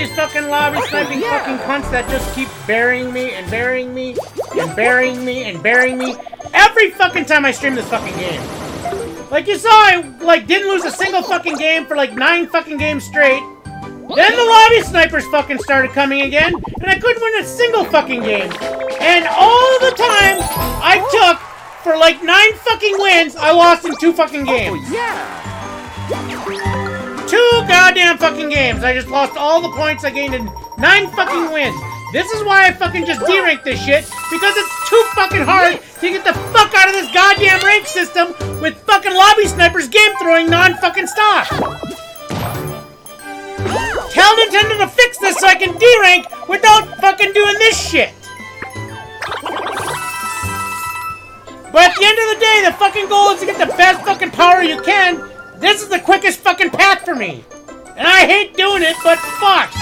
these fucking lobby sniping fucking cunts that just keep burying me and burying me and burying me and burying me every fucking time I stream this fucking game. Like you saw, I didn't lose a single fucking game for 9 fucking games straight. Then the lobby snipers fucking started coming again, and I couldn't win a single fucking game. And all the time I took for 9 fucking wins, I lost in 2 fucking games. Oh, yeah. 2 goddamn fucking games. I just lost all the points I gained in 9 fucking wins. This is why I fucking just D-rank this shit, because it's too fucking hard to get the fuck out of this goddamn rank system with fucking lobby snipers game throwing non-fucking stop. Tell Nintendo to fix this so I can D-rank without fucking doing this shit. But at the end of the day, the fucking goal is to get the best fucking power you can. This is the quickest fucking path for me. And I hate doing it, but fuck.